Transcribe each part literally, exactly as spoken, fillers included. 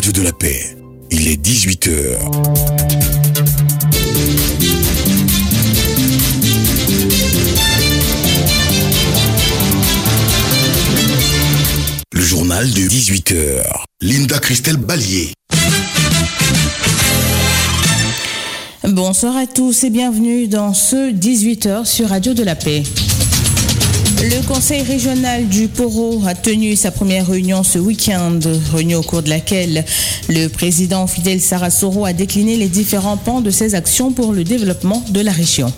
Radio de la Paix. Il est dix-huit heures. Le journal de dix-huit heures. Linda Christelle Ballier. Bonsoir à tous et bienvenue dans ce dix-huit heures sur Radio de la Paix. Le conseil régional du Poro a tenu sa première réunion ce week-end, réunion au cours de laquelle le président Fidel Sarasoro a décliné les différents pans de ses actions pour le développement de la région.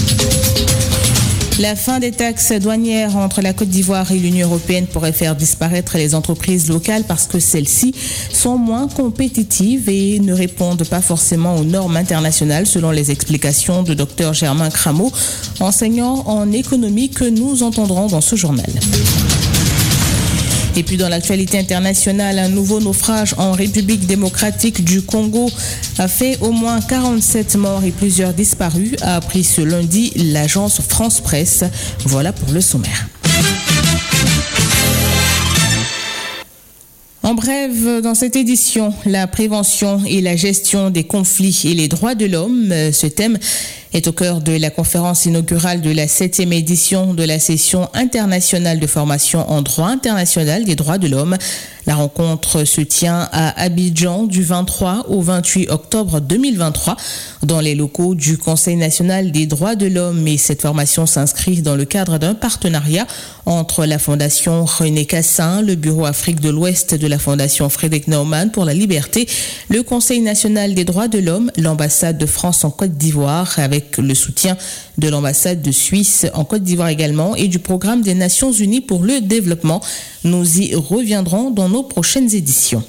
La fin des taxes douanières entre la Côte d'Ivoire et l'Union européenne pourrait faire disparaître les entreprises locales parce que celles-ci sont moins compétitives et ne répondent pas forcément aux normes internationales, selon les explications de Dr Germain Crameau, enseignant en économie que nous entendrons dans ce journal. Et puis dans l'actualité internationale, un nouveau naufrage en République démocratique du Congo a fait au moins quarante-sept morts et plusieurs disparus, a appris ce lundi l'agence France Presse. Voilà pour le sommaire. En bref, dans cette édition, la prévention et la gestion des conflits et les droits de l'homme, ce thème est au cœur de la conférence inaugurale de la septième édition de la session internationale de formation en droit international des droits de l'homme. La rencontre se tient à Abidjan du vingt-trois au vingt-huit octobre deux mille vingt-trois dans les locaux du Conseil national des droits de l'homme, et cette formation s'inscrit dans le cadre d'un partenariat entre la Fondation René Cassin, le Bureau Afrique de l'Ouest de la Fondation Frédéric Naumann pour la liberté, le Conseil national des droits de l'homme, l'ambassade de France en Côte d'Ivoire avec le soutien de l'ambassade de Suisse en Côte d'Ivoire également et du programme des Nations Unies pour le développement. Nous y reviendrons dans nos prochaines éditions.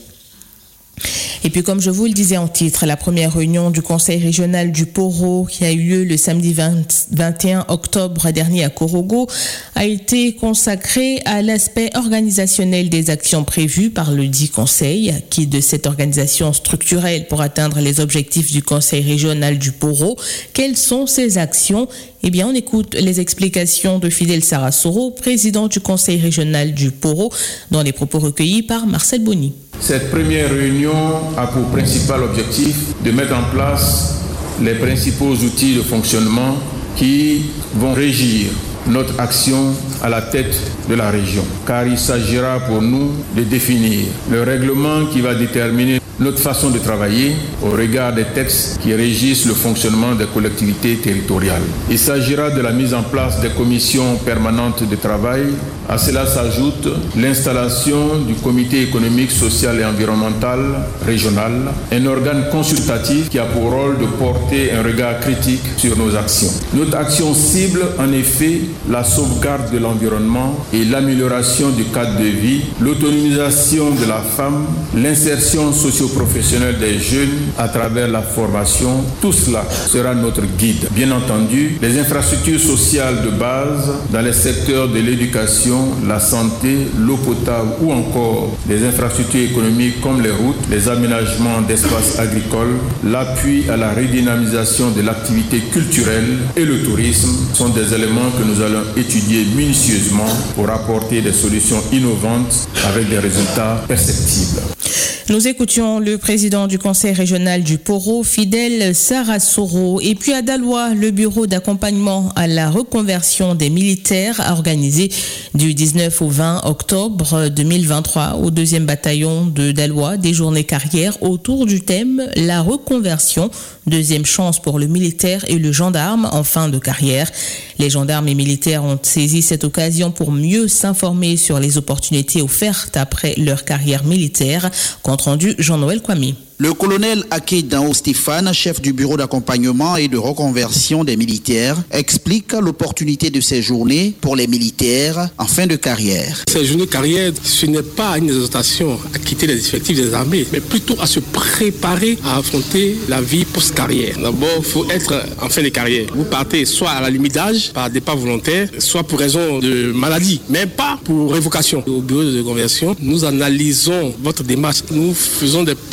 Et puis, comme je vous le disais en titre, la première réunion du Conseil régional du Poro, qui a eu lieu le samedi vingt et un octobre dernier à Korogo, a été consacrée à l'aspect organisationnel des actions prévues par le dit Conseil, qui de cette organisation structurelle pour atteindre les objectifs du Conseil régional du Poro. Quelles sont ces actions ? Eh bien, on écoute les explications de Fidel Sarasoro, président du Conseil régional du Poro, dans les propos recueillis par Marcel Bonny. Cette première réunion a pour principal objectif de mettre en place les principaux outils de fonctionnement qui vont régir notre action à la tête de la région. Car il s'agira pour nous de définir le règlement qui va déterminer notre façon de travailler au regard des textes qui régissent le fonctionnement des collectivités territoriales. Il s'agira de la mise en place des commissions permanentes de travail. À cela s'ajoute l'installation du comité économique, social et environnemental régional, un organe consultatif qui a pour rôle de porter un regard critique sur nos actions. Notre action cible en effet la sauvegarde de l'environnement et l'amélioration du cadre de vie, l'autonomisation de la femme, l'insertion socio-professionnelle des jeunes à travers la formation. Tout cela sera notre guide. Bien entendu, les infrastructures sociales de base dans les secteurs de l'éducation, la santé, l'eau potable ou encore les infrastructures économiques comme les routes, les aménagements d'espaces agricoles, l'appui à la redynamisation de l'activité culturelle et le tourisme sont des éléments que nous allons étudier minutieusement pour apporter des solutions innovantes avec des résultats perceptibles. Nous écoutions le président du Conseil régional du Poro, Fidel Sarasoro. Et puis à Daloa, le bureau d'accompagnement à la reconversion des militaires a organisé du dix-neuf au vingt octobre deux mille vingt-trois au deuxième bataillon de Daloa des journées carrières autour du thème « La reconversion, deuxième chance pour le militaire et le gendarme en fin de carrière ». Les gendarmes et militaires ont saisi cette occasion pour mieux s'informer sur les opportunités offertes après leur carrière militaire. Compte rendu Jean-Noël Kwame. Le colonel Akedao Stéphane, chef du bureau d'accompagnement et de reconversion des militaires, explique l'opportunité de ces journées pour les militaires en fin de carrière. Ces journées de carrière, ce n'est pas une exhortation à quitter les effectifs des armées, mais plutôt à se préparer à affronter la vie post-carrière. D'abord, il faut être en fin de carrière. Vous partez soit à la limite d'âge, par départ volontaire, soit pour raison de maladie, mais pas pour révocation. Au bureau de conversion, nous analysons votre démarche. Nous faisons des propositions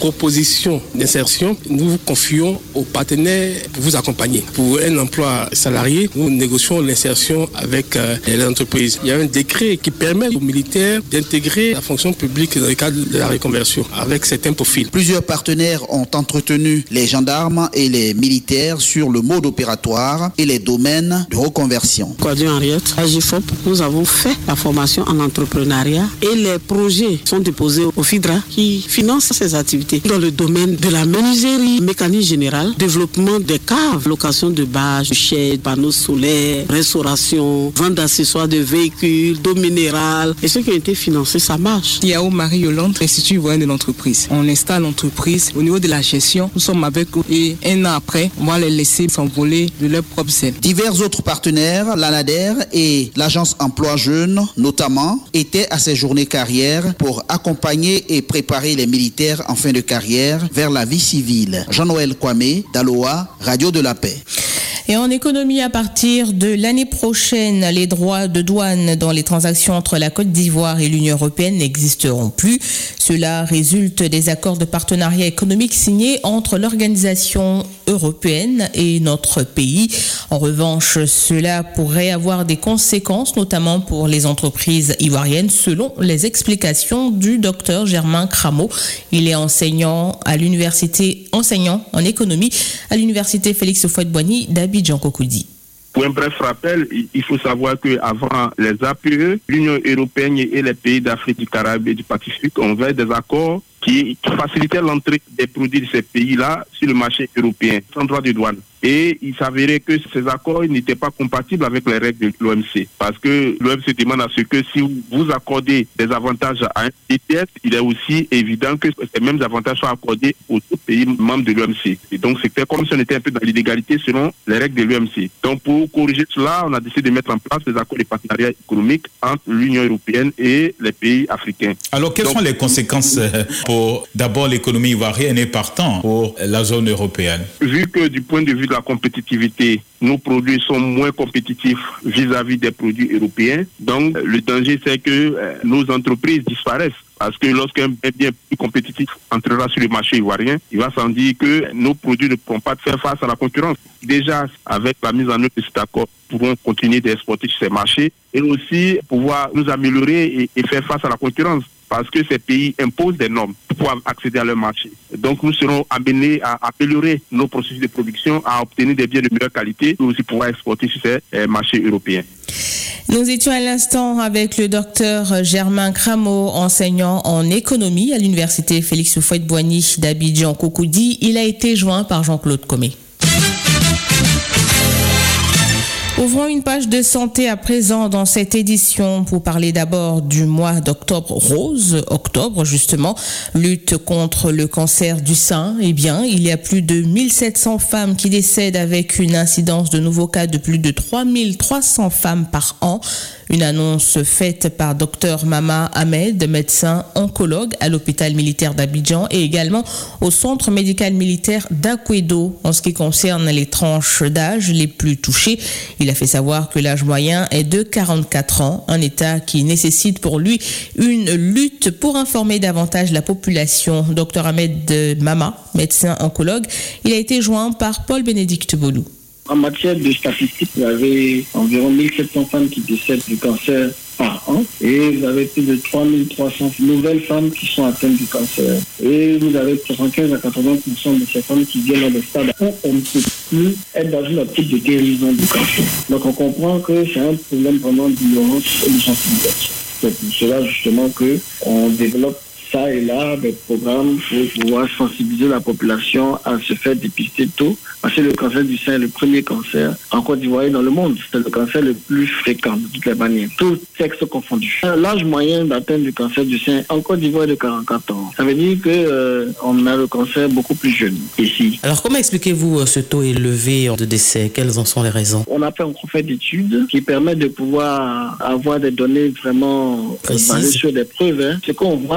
gestion d'insertion, nous vous confions aux partenaires pour vous accompagner. Pour un emploi salarié, nous négocions l'insertion avec euh, les entreprises. Il y a un décret qui permet aux militaires d'intégrer la fonction publique dans le cadre de la reconversion avec certains profils. Plusieurs partenaires ont entretenu les gendarmes et les militaires sur le mode opératoire et les domaines de reconversion. Coadjun Henriette, à G F O P, nous avons fait la formation en entrepreneuriat et les projets sont déposés au FIDRA qui finance ces activités dans le domaine de la menuiserie, mécanique générale, développement des caves, location de bâches, chaises, panneaux solaires, restauration, vente d'accessoires de véhicules, d'eau minérale. Et ce qui a été financé, ça marche. Yao Marie-Yolande, Institut ivoirien de l'entreprise. On installe l'entreprise au niveau de la gestion. Nous sommes avec eux et un an après, on va les laisser s'envoler de leur propre zèle. Divers autres partenaires, l'ANADER et l'Agence Emploi Jeunes, notamment, étaient à ces journées carrières pour accompagner et préparer les militaires en fin de carrière vers la vie civile. Jean-Noël Kwame, Daloa, Radio de la Paix. Et en économie, à partir de l'année prochaine, les droits de douane dans les transactions entre la Côte d'Ivoire et l'Union européenne n'existeront plus. Cela résulte des accords de partenariat économique signés entre l'organisation européenne et notre pays. En revanche, cela pourrait avoir des conséquences, notamment pour les entreprises ivoiriennes, selon les explications du docteur Germain Cramo. Il est enseignant à l'université, enseignant en économie à l'université Félix Houphouët-Boigny d'Abidjan Cocody. Pour un bref rappel, il faut savoir qu'avant les A P E, l'Union européenne et les pays d'Afrique, du Caraïbe et du Pacifique ont fait des accords qui, qui facilitaient l'entrée des produits de ces pays-là sur le marché européen, sans droit de douane. Et il s'avérait que ces accords n'étaient pas compatibles avec les règles de l'O M C. Parce que l'O M C demande à ce que si vous accordez des avantages à un E T F, il est aussi évident que ces mêmes avantages soient accordés aux autres pays membres de l'O M C. Et donc c'était comme si on était un peu dans l'illégalité selon les règles de l'O M C. Donc pour corriger cela, on a décidé de mettre en place des accords de partenariat économique entre l'Union européenne et les pays africains. Alors quelles donc, sont les conséquences pour d'abord l'économie ivoirienne et partant pour la zone européenne? Vu que du point de vue de la compétitivité, nos produits sont moins compétitifs vis-à-vis des produits européens. Donc, le danger, c'est que euh, nos entreprises disparaissent. Parce que lorsqu'un bien plus compétitif entrera sur le marché ivoirien, il va sans dire que nos produits ne pourront pas faire face à la concurrence. Déjà, avec la mise en œuvre de cet accord, nous pourrons continuer d'exporter sur ces marchés et aussi pouvoir nous améliorer et, et faire face à la concurrence. Parce que ces pays imposent des normes pour pouvoir accéder à leur marché. Donc nous serons amenés à améliorer nos processus de production, à obtenir des biens de meilleure qualité et aussi pouvoir exporter sur ces euh, marchés européens. Nous étions à l'instant avec le docteur Germain Cramo, enseignant en économie à l'université Félix Houphouët-Boigny d'Abidjan Cocody. Il a été joint par Jean-Claude Comé. Ouvrons une page de santé à présent dans cette édition pour parler d'abord du mois d'octobre rose. Octobre, justement, lutte contre le cancer du sein. Eh bien, il y a plus de mille sept cents femmes qui décèdent avec une incidence de nouveaux cas de plus de trois mille trois cents femmes par an. Une annonce faite par docteur Mama Ahmed, médecin oncologue à l'hôpital militaire d'Abidjan et également au centre médical militaire d'Akwedo. En ce qui concerne les tranches d'âge les plus touchées, il a fait savoir que l'âge moyen est de quarante-quatre ans, un état qui nécessite pour lui une lutte pour informer davantage la population. docteur Ahmed Mama, médecin oncologue, il a été joint par Paul-Bénédicte Bolou. En matière de statistiques, vous avez environ mille sept cents femmes qui décèdent du cancer par an et vous avez plus de trois mille trois cents nouvelles femmes qui sont atteintes du cancer. Et vous avez soixante-quinze à quatre-vingts pour cent de ces femmes qui viennent dans des stades où on ne peut plus être dans une optique de guérison du cancer. Donc on comprend que c'est un problème vraiment d'ignorance et de sensibilisation. C'est pour cela justement qu'on développe ça et là des programmes pour pouvoir sensibiliser la population à se faire dépister tôt. Parce que le cancer du sein est le premier cancer en Côte d'Ivoire et dans le monde. C'est le cancer le plus fréquent de toutes les manières, tous sexes confondus. L'âge moyen d'atteinte du cancer du sein en Côte d'Ivoire est de quarante-quatre ans. Ça veut dire qu'on euh, a le cancer beaucoup plus jeune ici. Alors comment expliquez-vous ce taux élevé de décès? Quelles en sont les raisons? On a fait un fait d'études qui permet de pouvoir avoir des données vraiment basées sur des preuves. Hein. Ce qu'on voit, c'est beaucoup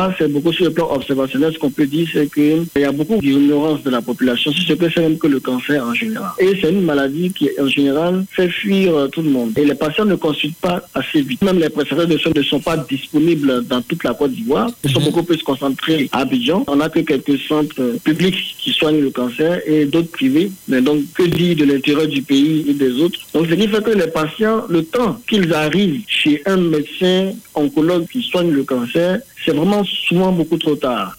beaucoup sur le plan observationnel, ce qu'on peut dire, c'est qu'il y a beaucoup d'ignorance de la population sur ce que c'est même que le cancer en général. Et c'est une maladie qui, en général, fait fuir tout le monde. Et les patients ne consultent pas assez vite. Même les prestataires de soins ne sont pas disponibles dans toute la Côte d'Ivoire. Ils sont mm-hmm. beaucoup plus concentrés à Abidjan. On n'a que quelques centres publics qui soignent le cancer et d'autres privés. Mais donc, que dire de l'intérieur du pays et des autres? Donc, ce qui fait que les patients, le temps qu'ils arrivent chez un médecin oncologue qui soigne le cancer, c'est vraiment souvent beaucoup trop tard.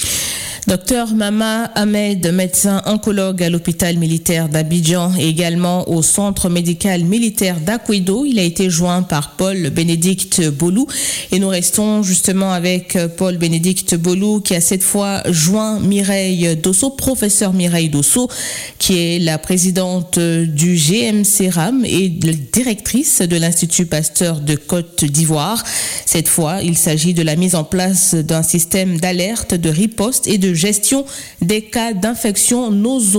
Docteur Mama Ahmed, médecin oncologue à l'hôpital militaire d'Abidjan et également au centre médical militaire d'Akwedo. Il a été joint par Paul-Bénédicte Bolou et nous restons justement avec Paul-Bénédicte Bolou qui a cette fois joint Mireille Dosso, professeur Mireille Dosso, qui est la présidente du G M C R A M et directrice de l'Institut Pasteur de Côte d'Ivoire. Cette fois, il s'agit de la mise en place d'un système d'alerte, de riposte et de gestion des cas d'infection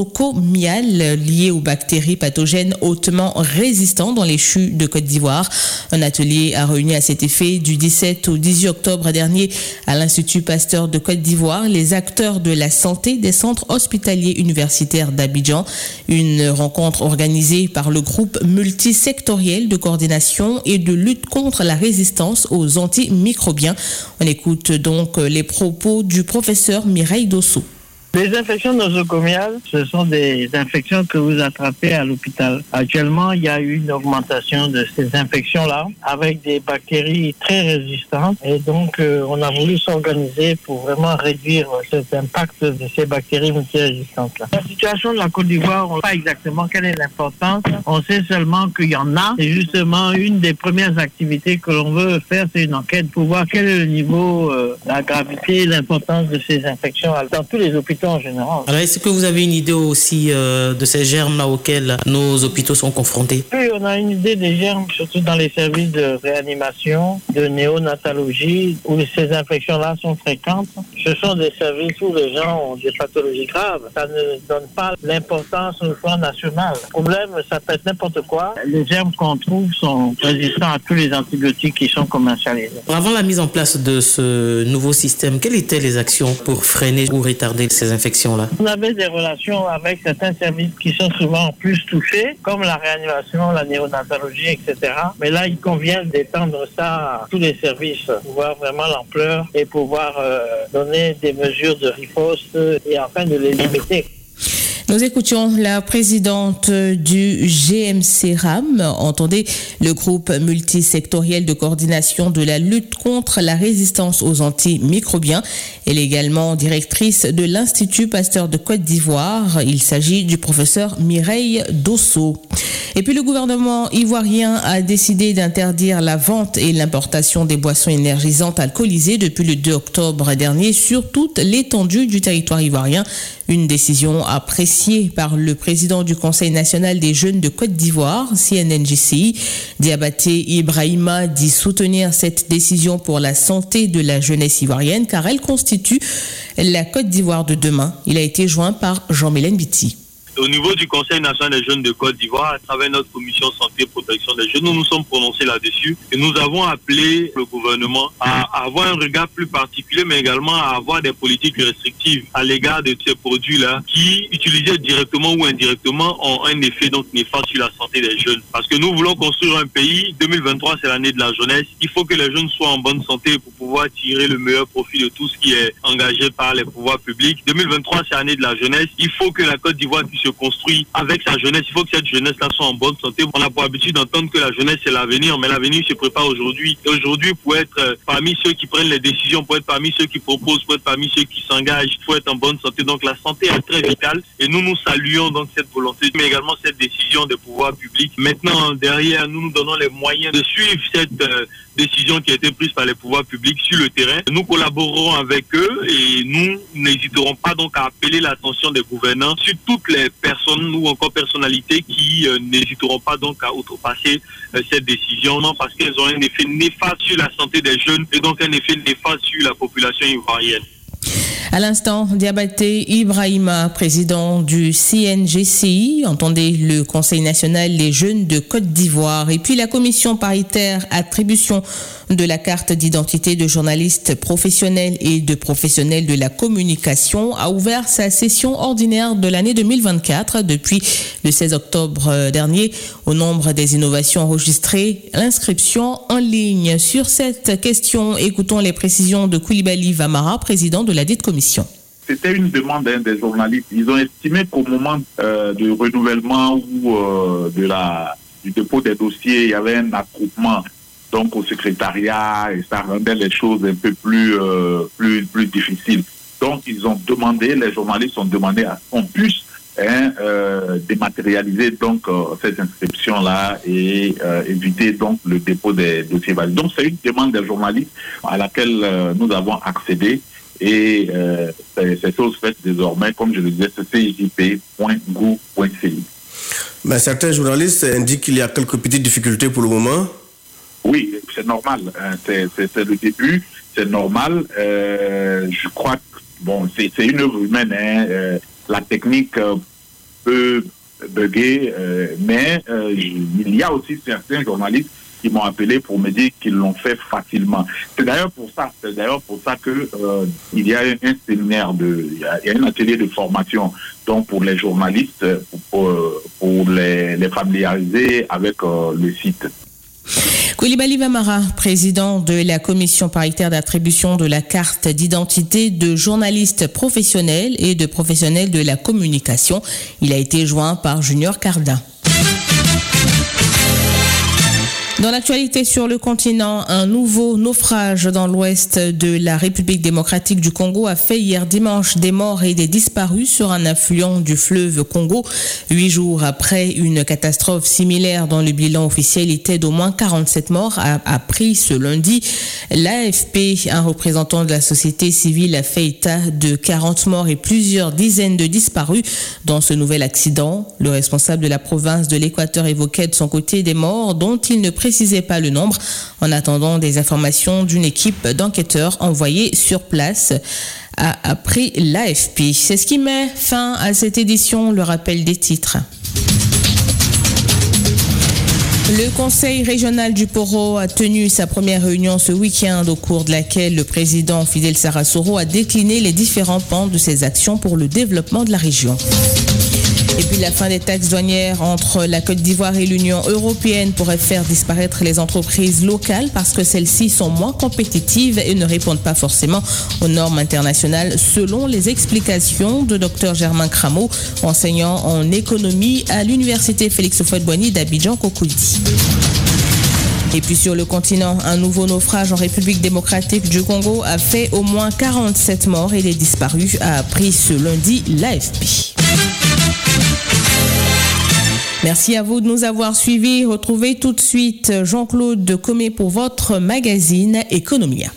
nosocomiale liés aux bactéries pathogènes hautement résistants dans les C H U de Côte d'Ivoire. Un atelier a réuni à cet effet du dix-sept au dix-huit octobre dernier à l'Institut Pasteur de Côte d'Ivoire les acteurs de la santé des centres hospitaliers universitaires d'Abidjan. Une rencontre organisée par le groupe multisectoriel de coordination et de lutte contre la résistance aux antimicrobiens. On écoute donc les propos du professeur Mireille Dosso. Les infections nosocomiales, ce sont des infections que vous attrapez à l'hôpital. Actuellement, il y a eu une augmentation de ces infections-là avec des bactéries très résistantes. Et donc, euh, on a voulu s'organiser pour vraiment réduire cet impact de ces bactéries multirésistantes-là. La situation de la Côte d'Ivoire, on ne sait pas exactement quelle est l'importance. On sait seulement qu'il y en a. C'est justement une des premières activités que l'on veut faire, c'est une enquête pour voir quel est le niveau, euh, la gravité et l'importance de ces infections dans tous les hôpitaux en général. Alors, est-ce que vous avez une idée aussi euh, de ces germes-là auxquels nos hôpitaux sont confrontés? Oui, on a une idée des germes, surtout dans les services de réanimation, de néonatologie, où ces infections-là sont fréquentes. Ce sont des services où les gens ont des pathologies graves. Ça ne donne pas l'importance au plan national. Le problème, ça peut être n'importe quoi. Les germes qu'on trouve sont résistants à tous les antibiotiques qui sont commercialisés. Avant la mise en place de ce nouveau système, quelles étaient les actions pour freiner ou retarder ces infections-là? On avait des relations avec certains services qui sont souvent plus touchés, comme la réanimation, la néonatologie, et cetera. Mais là, il convient d'étendre ça à tous les services pour voir vraiment l'ampleur et pouvoir euh, donner des mesures de riposte et afin de les limiter. Nous écoutions la présidente du G M C R A M, entendez le groupe multisectoriel de coordination de la lutte contre la résistance aux antimicrobiens. Elle est également directrice de l'Institut Pasteur de Côte d'Ivoire. Il s'agit du professeur Mireille Dosso. Et puis le gouvernement ivoirien a décidé d'interdire la vente et l'importation des boissons énergisantes alcoolisées depuis le deux octobre dernier sur toute l'étendue du territoire ivoirien. Une décision appréciée par le président du Conseil national des jeunes de Côte d'Ivoire, C N N J C I. Diabaté Ibrahima dit soutenir cette décision pour la santé de la jeunesse ivoirienne car elle constitue la Côte d'Ivoire de demain. Il a été joint par Jean-Mélène Biti. Au niveau du Conseil national des jeunes de Côte d'Ivoire, à travers notre commission santé et protection des jeunes, nous nous sommes prononcés là-dessus et nous avons appelé le gouvernement à avoir un regard plus particulier, mais également à avoir des politiques restrictives à l'égard de ces produits-là qui, utilisés directement ou indirectement, ont un effet donc néfaste sur la santé des jeunes. Parce que nous voulons construire un pays, deux mille vingt-trois c'est l'année de la jeunesse, il faut que les jeunes soient en bonne santé pour pouvoir tirer le meilleur profit de tout ce qui est engagé par les pouvoirs publics. deux mille vingt-trois c'est l'année de la jeunesse, il faut que la Côte d'Ivoire puisse se construit avec sa jeunesse. Il faut que cette jeunesse-là soit en bonne santé. On a pour habitude d'entendre que la jeunesse c'est l'avenir, mais l'avenir se prépare aujourd'hui. Et aujourd'hui, pour être euh, parmi ceux qui prennent les décisions, pour être parmi ceux qui proposent, pour être parmi ceux qui s'engagent, il faut être en bonne santé. Donc la santé est très vitale et nous nous saluons donc cette volonté, mais également cette décision des pouvoirs publics. Maintenant, derrière, nous nous donnons les moyens de suivre cette euh, décision qui a été prise par les pouvoirs publics sur le terrain. Nous collaborerons avec eux et nous n'hésiterons pas donc à appeler l'attention des gouvernants sur toutes les personnes ou encore personnalités qui euh, n'hésiteront pas donc à outrepasser euh, cette décision, non, parce qu'elles ont un effet néfaste sur la santé des jeunes et donc un effet néfaste sur la population ivoirienne. À l'instant, Diabaté Ibrahima, président du C N G C I, entendez le Conseil national des jeunes de Côte d'Ivoire. Et puis la commission paritaire attribution de la carte d'identité de journalistes professionnels et de professionnels de la communication a ouvert sa session ordinaire de l'année deux mille vingt-quatre depuis le seize octobre dernier. Au nombre des innovations enregistrées, l'inscription en ligne. Sur cette question, écoutons les précisions de Koulibaly Vamara, président de la dite commission. C'était une demande hein, des journalistes. Ils ont estimé qu'au moment euh, du renouvellement ou euh, de la, du dépôt des dossiers, il y avait un attroupement donc au secrétariat et ça rendait les choses un peu plus, euh, plus, plus difficiles. Donc ils ont demandé, les journalistes ont demandé à ce qu'on puisse hein, euh, dématérialiser donc euh, cette inscription-là et euh, éviter donc le dépôt des dossiers valides. Donc c'est une demande des journalistes à laquelle euh, nous avons accédé. Et euh, c'est chose faite désormais, comme je le disais, c'est c j p point gouv point c i. Mais certains journalistes indiquent qu'il y a quelques petites difficultés pour le moment. Oui, c'est normal. C'est, c'est, c'est le début, c'est normal. Euh, je crois que bon, c'est, c'est une œuvre humaine. Hein. Euh, la technique euh, peut bugger, euh, mais euh, il y a aussi certains journalistes qui m'ont appelé pour me dire qu'ils l'ont fait facilement. C'est d'ailleurs pour ça, c'est d'ailleurs pour ça que euh, il y a un séminaire de, il y a, il y a un atelier de formation donc pour les journalistes, pour, pour les, les familiariser avec euh, le site. Koulibaly Vamara, président de la commission paritaire d'attribution de la carte d'identité de journalistes professionnels et de professionnels de la communication. Il a été joint par Junior Cardin. Dans l'actualité sur le continent, un nouveau naufrage dans l'ouest de la République démocratique du Congo a fait hier dimanche des morts et des disparus sur un affluent du fleuve Congo. Huit jours après une catastrophe similaire dont le bilan officiel était d'au moins quarante-sept morts, a appris ce lundi. L'A F P, un représentant de la société civile, a fait état de quarante morts et plusieurs dizaines de disparus dans ce nouvel accident. Le responsable de la province de l'Équateur évoquait de son côté des morts dont il ne précisait pas le nombre, en attendant des informations d'une équipe d'enquêteurs envoyée sur place, a appris l'A F P. C'est ce qui met fin à cette édition, le rappel des titres. Le Conseil régional du Poro a tenu sa première réunion ce week-end au cours de laquelle le président Fidel Sarasoro a décliné les différents pans de ses actions pour le développement de la région. Et puis la fin des taxes douanières entre la Côte d'Ivoire et l'Union européenne pourrait faire disparaître les entreprises locales parce que celles-ci sont moins compétitives et ne répondent pas forcément aux normes internationales, selon les explications de Dr Germain Cramo, enseignant en économie à l'université Félix Houphouët-Boigny d'Abidjan-Cocody. Et puis sur le continent, un nouveau naufrage en République démocratique du Congo a fait au moins quarante-sept morts et les disparus, a appris ce lundi l'A F P. Merci à vous de nous avoir suivis. Retrouvez tout de suite Jean-Claude Comé pour votre magazine Économia.